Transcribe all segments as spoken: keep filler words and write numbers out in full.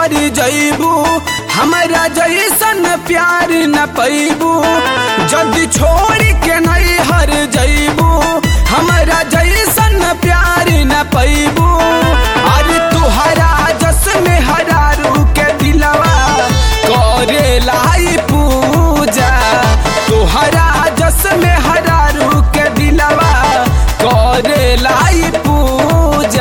हर जइबू हमरा जैसन प्यार न पैबू जदि छोड़ के नहीं हर जइबू हमरा जैसन प्यार न पैबू अरे तुहरा जस में हरारू के दिलवा करे लाई पूजा तुहरा जस में हरारू के दिलवा करे लाई पूजा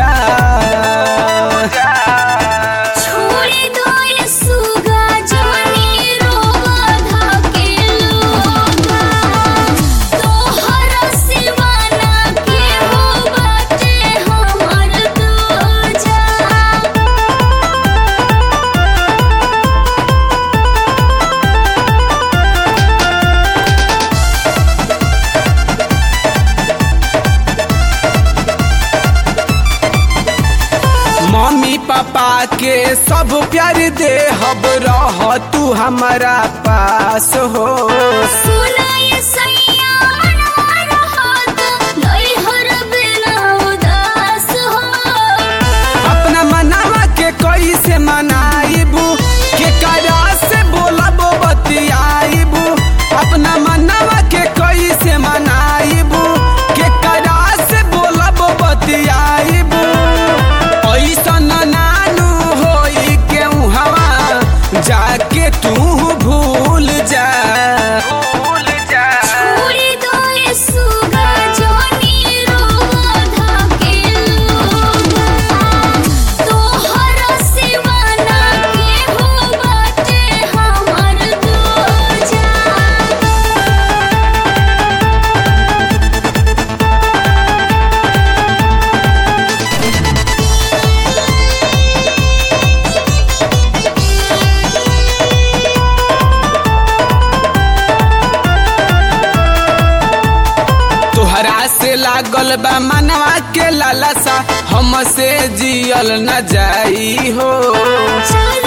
मम्मी पापा के सब प्यार दे हब रह तू हमारा पास हो अपना मनावा के कैसे मनाइबू के करा से बोलबो बतियाइबू अपना मनावा के कैसे मनाइबू के करा से बोलबो बतियाइबू ऐसन नानू होई के हवा जाके तू भूल जा भूल जा छोड़ी दो ये सुगा जोनी रोधा के लोगा तोहर सिवाना के हो बाटे हमर दूजा तोहरा से लागल बा मनवा के लालसा हमसे जियल न जाई हो चल